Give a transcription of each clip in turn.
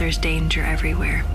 There's danger everywhere.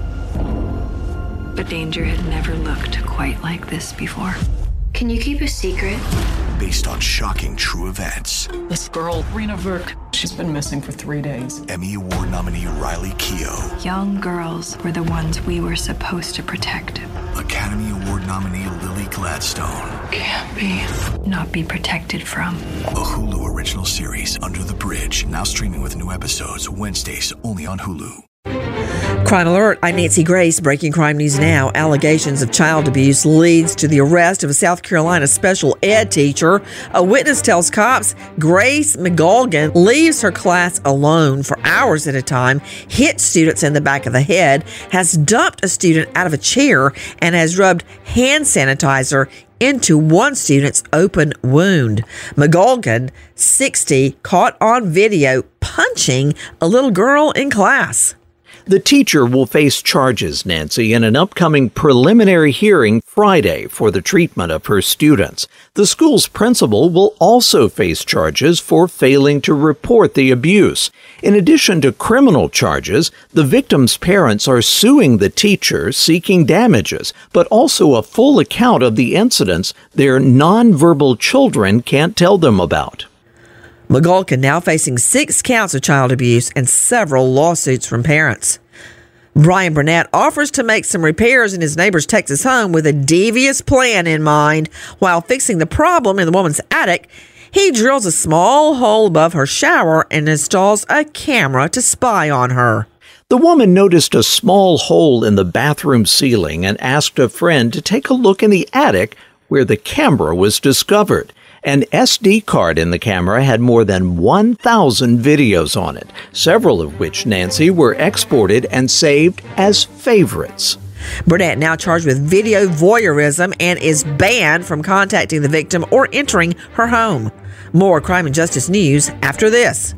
But danger had never looked quite like this before. Can you keep a secret? Based on shocking true events. This girl, Rena Verk, she's been missing for 3 days. Emmy Award nominee Riley Keough. Young girls were the ones we were supposed to protect. Academy Award nominee Lily Gladstone. Can't be. Not be protected from. A Hulu original series, Under the Bridge, now streaming with new episodes Wednesdays only on Hulu. Crime Alert, I'm Nancy Grace. Breaking crime news now. Allegations of child abuse leads to the arrest of a South Carolina special ed teacher. A witness tells cops Grace McGolgan leaves her class alone for hours at a time, hits students in the back of the head, has dumped a student out of a chair, and has rubbed hand sanitizer into one student's open wound. McGolgan, 60, caught on video punching a little girl in class. The teacher will face charges, Nancy, in an upcoming preliminary hearing Friday for the treatment of her students. The school's principal will also face charges for failing to report the abuse. In addition to criminal charges, the victim's parents are suing the teacher, seeking damages, but also a full account of the incidents their nonverbal children can't tell them about. McGolgan now facing 6 counts of child abuse and several lawsuits from parents. Brian Burnett offers to make some repairs in his neighbor's Texas home with a devious plan in mind. While fixing the problem in the woman's attic, he drills a small hole above her shower and installs a camera to spy on her. The woman noticed a small hole in the bathroom ceiling and asked a friend to take a look in the attic where the camera was discovered. An SD card in the camera had more than 1,000 videos on it, several of which, Nancy, were exported and saved as favorites. Burnett now charged with video voyeurism and is banned from contacting the victim or entering her home. More crime and justice news after this.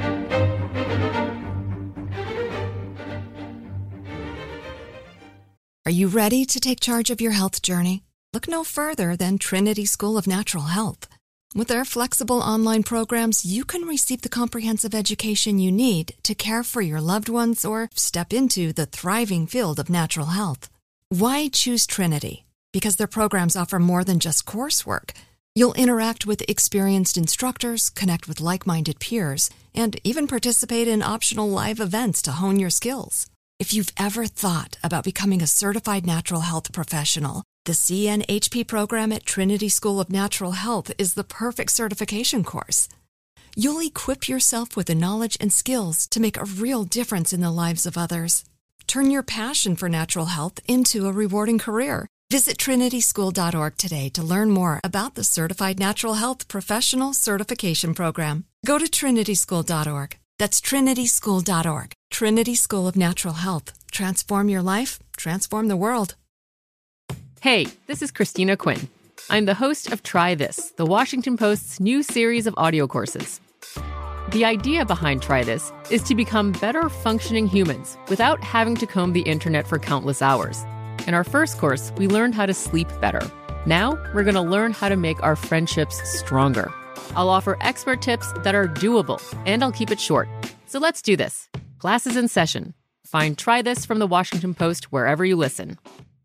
Are you ready to take charge of your health journey? Look no further than Trinity School of Natural Health. With their flexible online programs, you can receive the comprehensive education you need to care for your loved ones or step into the thriving field of natural health. Why choose Trinity? Because their programs offer more than just coursework. You'll interact with experienced instructors, connect with like-minded peers, and even participate in optional live events to hone your skills. If you've ever thought about becoming a certified natural health professional, the CNHP program at Trinity School of Natural Health is the perfect certification course. You'll equip yourself with the knowledge and skills to make a real difference in the lives of others. Turn your passion for natural health into a rewarding career. Visit trinityschool.org today to learn more about the Certified Natural Health Professional Certification Program. Go to trinityschool.org. That's trinityschool.org. Trinity School of Natural Health. Transform your life, transform the world. Hey, this is Christina Quinn. I'm the host of Try This, the Washington Post's new series of audio courses. The idea behind Try This is to become better functioning humans without having to comb the internet for countless hours. In our first course, we learned how to sleep better. Now, we're going to learn how to make our friendships stronger. I'll offer expert tips that are doable, and I'll keep it short. So let's do this. Class is in session. Find Try This from the Washington Post wherever you listen.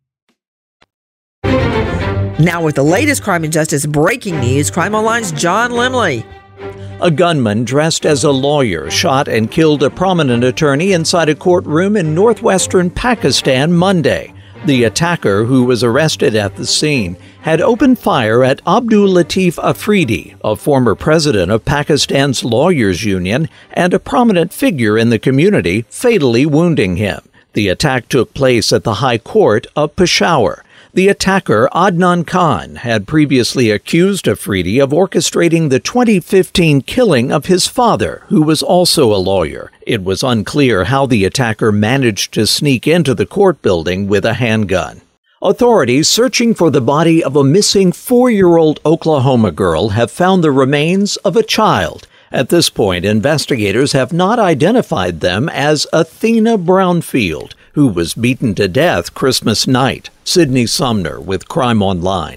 Now with the latest crime and justice breaking news, Crime Online's John Limley. A gunman dressed as a lawyer shot and killed a prominent attorney inside a courtroom in northwestern Pakistan Monday. The attacker, who was arrested at the scene, had opened fire at Abdul Latif Afridi, a former president of Pakistan's Lawyers Union and a prominent figure in the community, fatally wounding him. The attack took place at the High Court of Peshawar. The attacker, Adnan Khan, had previously accused Afridi of orchestrating the 2015 killing of his father, who was also a lawyer. It was unclear how the attacker managed to sneak into the court building with a handgun. Authorities searching for the body of a missing 4-year-old Oklahoma girl have found the remains of a child. At this point, investigators have not identified them as Athena Brownfield, who was beaten to death Christmas night. Sydney Sumner with Crime Online.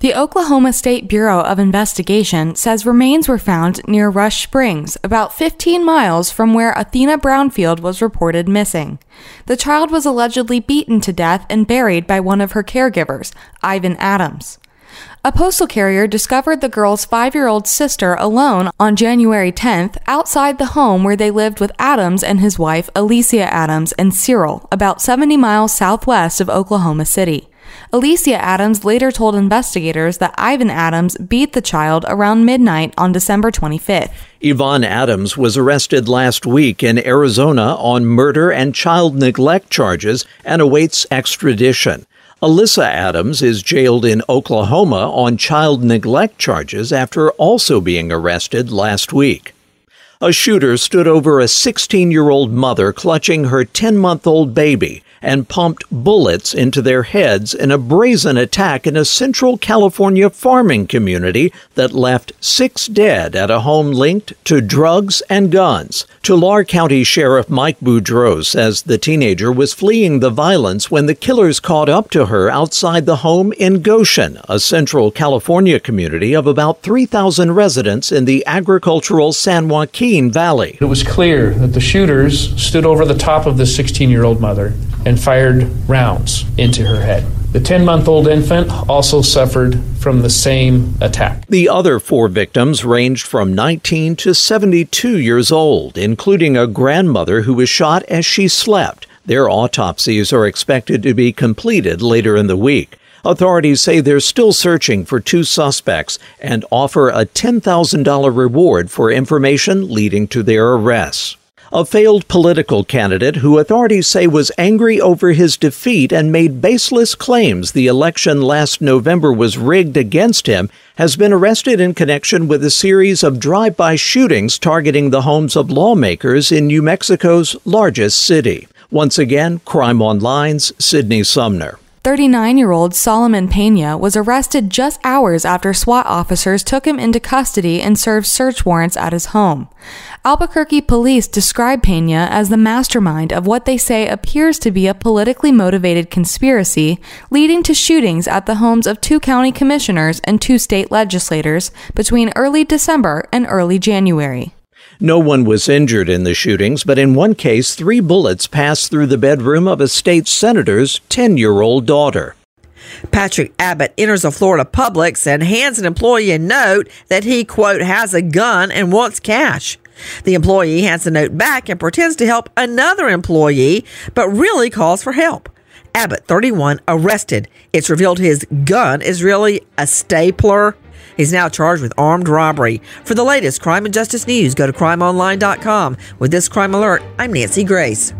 The Oklahoma State Bureau of Investigation says remains were found near Rush Springs, about 15 miles from where Athena Brownfield was reported missing. The child was allegedly beaten to death and buried by one of her caregivers, Ivan Adams. A postal carrier discovered the girl's 5-year-old sister alone on January 10th outside the home where they lived with Adams and his wife, Alicia Adams, and Cyril, about 70 miles southwest of Oklahoma City. Alicia Adams later told investigators that Ivan Adams beat the child around midnight on December 25th. Yvonne Adams was arrested last week in Arizona on murder and child neglect charges and awaits extradition. Alyssa Adams is jailed in Oklahoma on child neglect charges after also being arrested last week. A shooter stood over a 16-year-old mother clutching her 10-month-old baby and pumped bullets into their heads in a brazen attack in a Central California farming community that left 6 dead at a home linked to drugs and guns. Tulare County Sheriff Mike Boudreaux says the teenager was fleeing the violence when the killers caught up to her outside the home in Goshen, a Central California community of about 3,000 residents in the agricultural San Joaquin Valley. It was clear that the shooters stood over the top of the 16-year-old mother and fired rounds into her head. The 10-month-old infant also suffered from the same attack. The other 4 victims ranged from 19 to 72 years old, including a grandmother who was shot as she slept. Their autopsies are expected to be completed later in the week. Authorities say they're still searching for 2 suspects and offer a $10,000 reward for information leading to their arrests. A failed political candidate who authorities say was angry over his defeat and made baseless claims the election last November was rigged against him has been arrested in connection with a series of drive-by shootings targeting the homes of lawmakers in New Mexico's largest city. Once again, Crime Online's Sydney Sumner. 39-year-old Solomon Pena was arrested just hours after SWAT officers took him into custody and served search warrants at his home. Albuquerque police describe Pena as the mastermind of what they say appears to be a politically motivated conspiracy leading to shootings at the homes of 2 county commissioners and 2 state legislators between early December and early January. No one was injured in the shootings, but in one case, 3 bullets passed through the bedroom of a state senator's 10-year-old daughter. Patrick Abbott enters a Florida Publix and hands an employee a note that he, quote, has a gun and wants cash. The employee hands the note back and pretends to help another employee, but really calls for help. Abbott, 31, arrested. It's revealed his gun is really a stapler. He's now charged with armed robbery. For the latest crime and justice news, go to crimeonline.com. With this crime alert, I'm Nancy Grace.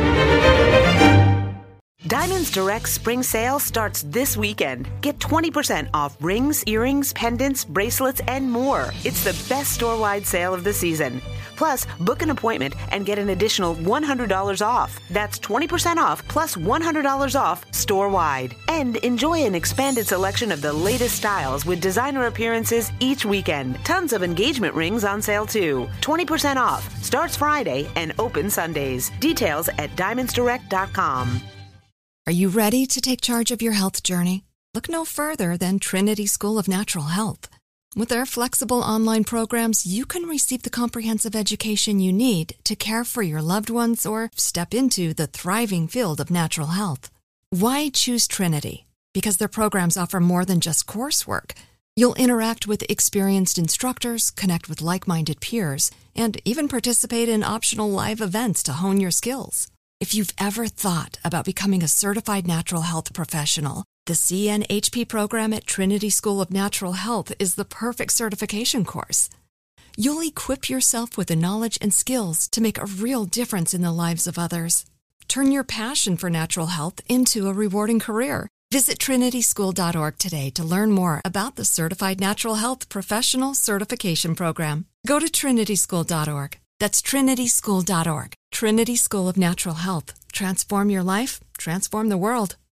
Diamonds Direct Spring Sale starts this weekend. Get 20% off rings, earrings, pendants, bracelets, and more. It's the best store-wide sale of the season. Plus, book an appointment and get an additional $100 off. That's 20% off plus $100 off store-wide. And enjoy an expanded selection of the latest styles with designer appearances each weekend. Tons of engagement rings on sale too. 20% off. Starts Friday and open Sundays. Details at diamondsdirect.com. Are you ready to take charge of your health journey? Look no further than Trinity School of Natural Health. With their flexible online programs, you can receive the comprehensive education you need to care for your loved ones or step into the thriving field of natural health. Why choose Trinity? Because their programs offer more than just coursework. You'll interact with experienced instructors, connect with like-minded peers, and even participate in optional live events to hone your skills. If you've ever thought about becoming a certified natural health professional, the CNHP program at Trinity School of Natural Health is the perfect certification course. You'll equip yourself with the knowledge and skills to make a real difference in the lives of others. Turn your passion for natural health into a rewarding career. Visit trinityschool.org today to learn more about the Certified Natural Health Professional Certification Program. Go to trinityschool.org. That's trinityschool.org. Trinity School of Natural Health. Transform your life, transform the world.